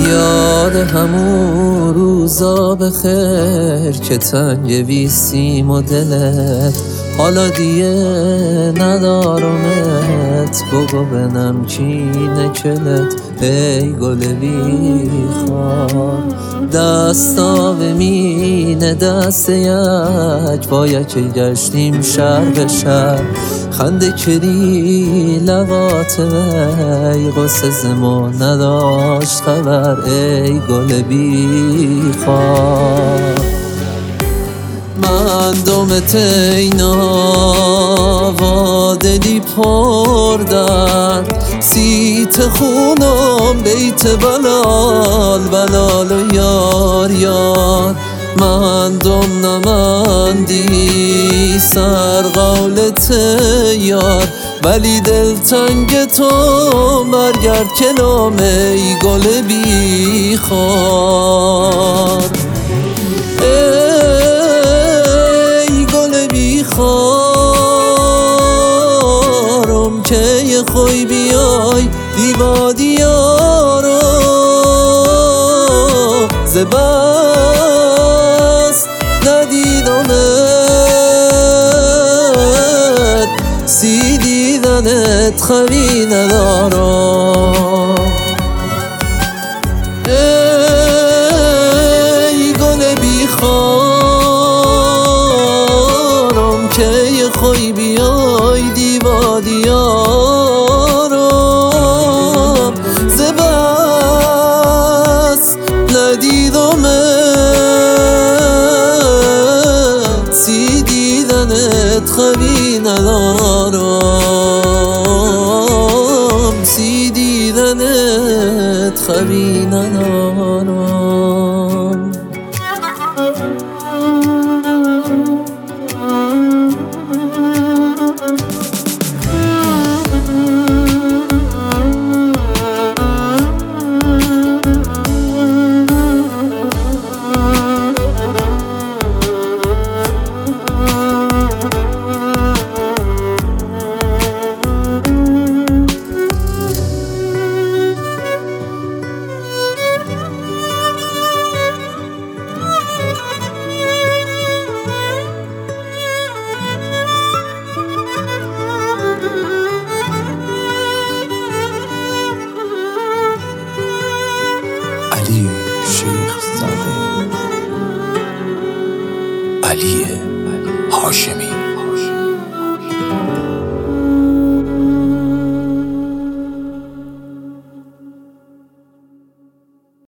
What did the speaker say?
یاد همون روزا بخیر که تنگ ویسیم و دلت حالا دیگه ندارمت. بگو بنم چینه کلت ای گل بیخوار. دستا به مینه دست یک باید که گشتیم شهر به شهر. خنده کری لبات وی قصه زمان نداشت خبر ای گل بیخوار. من دومت اینا و دلی پر درد سیت خونم بیت بلال بلال و یار یار. من دم نمندی سر قولت یار ولی دل تنگ تو برگرد کلام ای گل بیخوار. بیخوارم که یه خوی بیای دیوا دیارو زبست ندیدمت سی دیدنت خوی ندارم. ای گل بیخوارم که یه خوی بیای دیوا دیارم زبست ندیدمت سی دیدنت خوی ندارم سی دیدنت خوی ندارم. علی شیخ زاده، علی هاشمی.